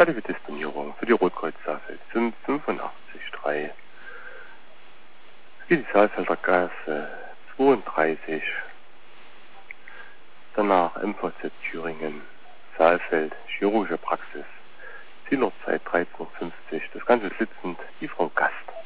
Ladedisponierung für die Rotkreuz Saalfeld 585-3. Es geht die Saalfelder Gasse 32. Danach MVZ Thüringen, Saalfeld, chirurgische Praxis, Zielorzeit 13:50 Uhr. Das Ganze sitzend die Frau Gast.